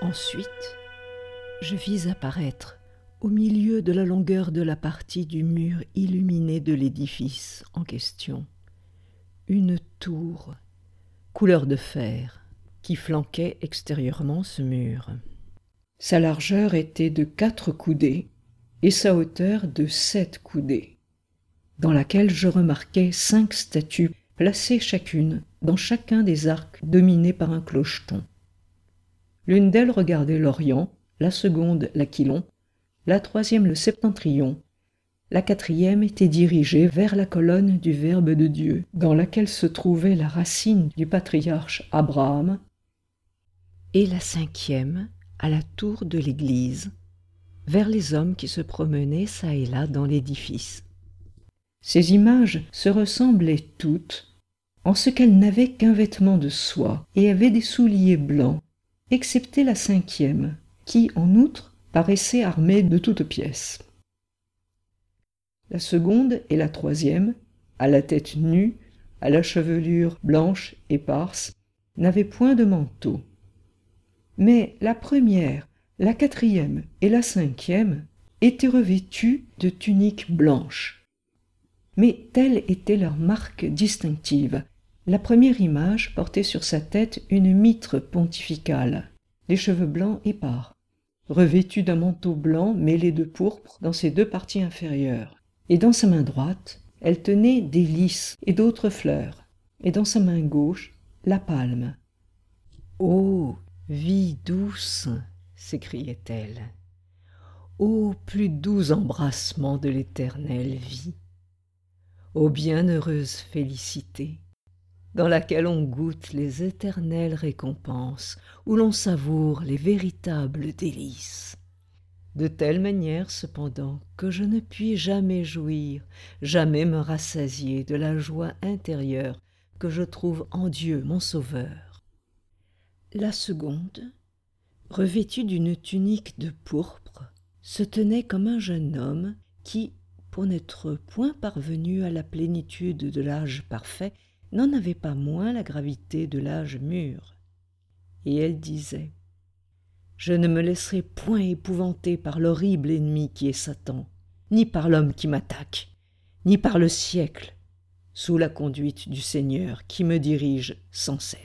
Ensuite, je vis apparaître, au milieu de la longueur de la partie du mur illuminé de l'édifice en question, une tour, couleur de fer, qui flanquait extérieurement ce mur. Sa largeur était de 4 coudées et sa hauteur de 7 coudées, dans laquelle je remarquai 5 statues placées chacune dans chacun des arcs dominés par un clocheton. L'une d'elles regardait l'Orient, la seconde l'Aquilon, la troisième le Septentrion, la quatrième était dirigée vers la colonne du Verbe de Dieu, dans laquelle se trouvait la racine du patriarche Abraham, et la cinquième à la tour de l'église, vers les hommes qui se promenaient çà et là dans l'édifice. Ces images se ressemblaient toutes, en ce qu'elles n'avaient qu'un vêtement de soie et avaient des souliers blancs, excepté la cinquième, qui, en outre, paraissait armée de toutes pièces. La seconde et la troisième, à la tête nue, à la chevelure blanche éparse, n'avaient point de manteau. Mais la première, la quatrième et la cinquième étaient revêtues de tuniques blanches. Mais telle était leur marque distinctive. La première image portait sur sa tête une mitre pontificale, les cheveux blancs épars, revêtue d'un manteau blanc mêlé de pourpre dans ses 2 parties inférieures. Et dans sa main droite, elle tenait des lys et d'autres fleurs, et dans sa main gauche, la palme. « Ô vie douce !» s'écriait-elle. « Ô plus doux embrassement de l'éternelle vie ! Ô bienheureuse félicité, dans laquelle on goûte les éternelles récompenses, où l'on savoure les véritables délices. De telle manière, cependant, que je ne puis jamais jouir, jamais me rassasier de la joie intérieure que je trouve en Dieu mon Sauveur. » La seconde, revêtue d'une tunique de pourpre, se tenait comme un jeune homme qui, pour n'être point parvenu à la plénitude de l'âge parfait, n'en avait pas moins la gravité de l'âge mûr. Et elle disait: « Je ne me laisserai point épouvanter par l'horrible ennemi qui est Satan, ni par l'homme qui m'attaque, ni par le siècle, sous la conduite du Seigneur qui me dirige sans cesse. »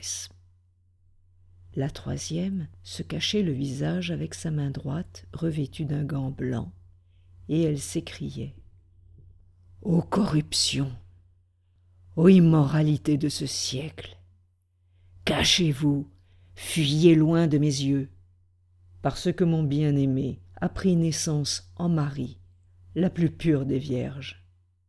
La troisième se cachait le visage avec sa main droite revêtue d'un gant blanc, et elle s'écriait: « Ô corruption! Ô immoralité de ce siècle! Cachez-vous, fuyez loin de mes yeux, parce que mon bien-aimé a pris naissance en Marie, la plus pure des vierges. »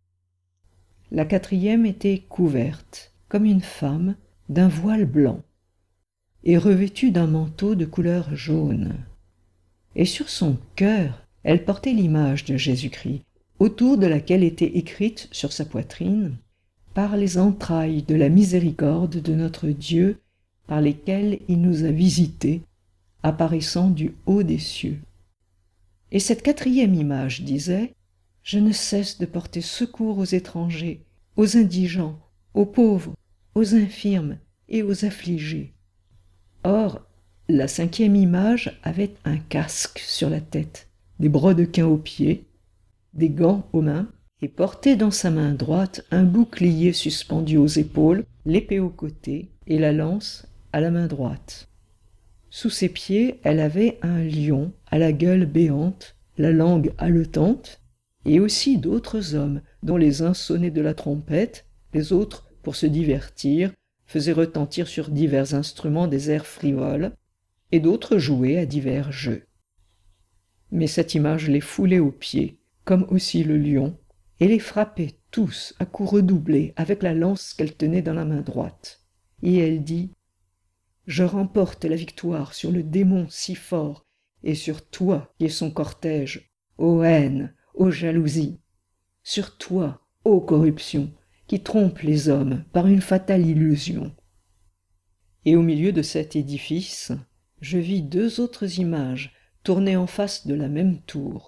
La quatrième était couverte, comme une femme, d'un voile blanc, et revêtue d'un manteau de couleur jaune. Et sur son cœur, elle portait l'image de Jésus-Christ, autour de laquelle était écrite sur sa poitrine: « Par les entrailles de la miséricorde de notre Dieu, par lesquelles il nous a visités, apparaissant du haut des cieux. » Et cette quatrième image disait: « Je ne cesse de porter secours aux étrangers, aux indigents, aux pauvres, aux infirmes et aux affligés. » Or, la cinquième image avait un casque sur la tête, des brodequins aux pieds, des gants aux mains, et portait dans sa main droite un bouclier suspendu aux épaules, l'épée au côté et la lance à la main droite. Sous ses pieds, elle avait un lion à la gueule béante, la langue haletante, et aussi d'autres hommes, dont les uns sonnaient de la trompette, les autres, pour se divertir, faisaient retentir sur divers instruments des airs frivoles, et d'autres jouaient à divers jeux. Mais cette image les foulait aux pieds, comme aussi le lion, et les frappait tous à coups redoublés avec la lance qu'elle tenait dans la main droite. Et elle dit: « Je remporte la victoire sur le démon si fort, et sur toi qui es son cortège, ô haine, ô jalousie, sur toi, ô corruption, qui trompe les hommes par une fatale illusion. » Et au milieu de cet édifice, je vis 2 autres images tournées en face de la même tour.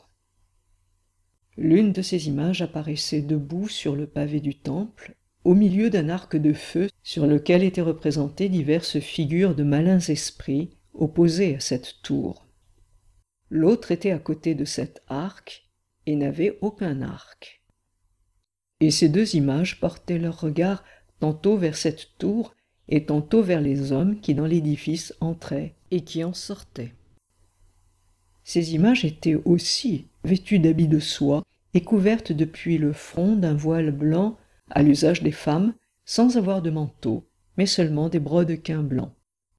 L'une de ces images apparaissait debout sur le pavé du temple, au milieu d'un arc de feu sur lequel étaient représentées diverses figures de malins esprits, opposée à cette tour. L'autre était à côté de cet arc et n'avait aucun arc. Et ces deux images portaient leur regard tantôt vers cette tour et tantôt vers les hommes qui dans l'édifice entraient et qui en sortaient. Ces images étaient aussi vêtues d'habits de soie et couvertes depuis le front d'un voile blanc à l'usage des femmes, sans avoir de manteau, mais seulement des brodequins blancs.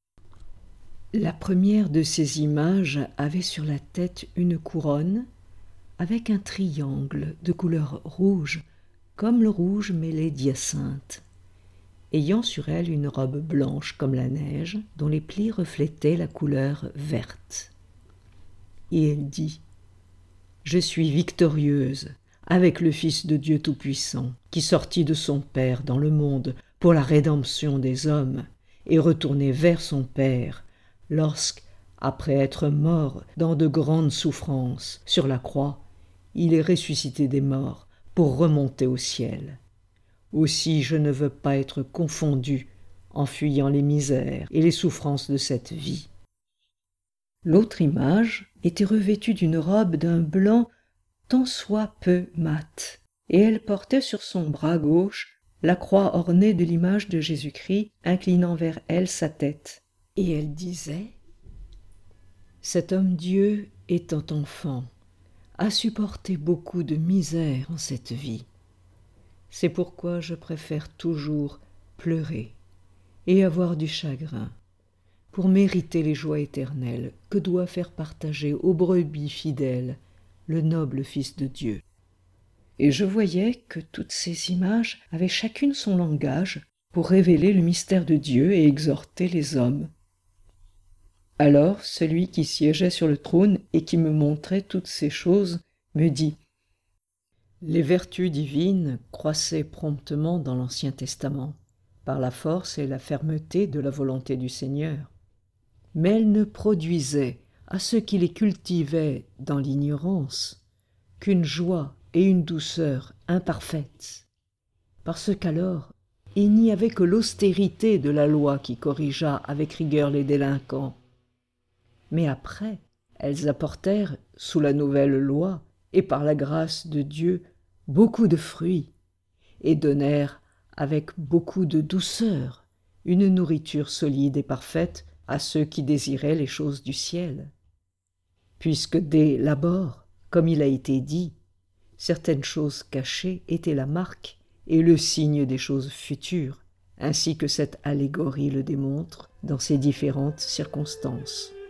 La première de ces images avait sur la tête une couronne avec un triangle de couleur rouge, comme le rouge mêlé d'hyacinthe, ayant sur elle une robe blanche comme la neige, dont les plis reflétaient la couleur verte. Et elle dit : « Je suis victorieuse avec le Fils de Dieu Tout-Puissant, qui sortit de son Père dans le monde pour la rédemption des hommes, et retourné vers son Père, lorsque, après être mort dans de grandes souffrances sur la croix, il est ressuscité des morts pour remonter au ciel. Aussi je ne veux pas être confondu en fuyant les misères et les souffrances de cette vie. » L'autre image était revêtue d'une robe d'un blanc tant soit peu mat, et elle portait sur son bras gauche la croix ornée de l'image de Jésus-Christ inclinant vers elle sa tête. Et elle disait : « Cet homme-Dieu, étant enfant, a supporté beaucoup de misère en cette vie. C'est pourquoi je préfère toujours pleurer et avoir du chagrin, pour mériter les joies éternelles que doit faire partager aux brebis fidèles le noble Fils de Dieu. » Et je voyais que toutes ces images avaient chacune son langage pour révéler le mystère de Dieu et exhorter les hommes. Alors celui qui siégeait sur le trône et qui me montrait toutes ces choses me dit : « Les vertus divines croissaient promptement dans l'Ancien Testament, par la force et la fermeté de la volonté du Seigneur. Mais elles ne produisaient à ceux qui les cultivaient dans l'ignorance qu'une joie et une douceur imparfaites, parce qu'alors il n'y avait que l'austérité de la loi qui corrigea avec rigueur les délinquants. Mais après, elles apportèrent, sous la nouvelle loi, et par la grâce de Dieu, beaucoup de fruits, et donnèrent, avec beaucoup de douceur, une nourriture solide et parfaite à ceux qui désiraient les choses du ciel. Puisque dès l'abord, comme il a été dit, certaines choses cachées étaient la marque et le signe des choses futures, ainsi que cette allégorie le démontre dans ses différentes circonstances.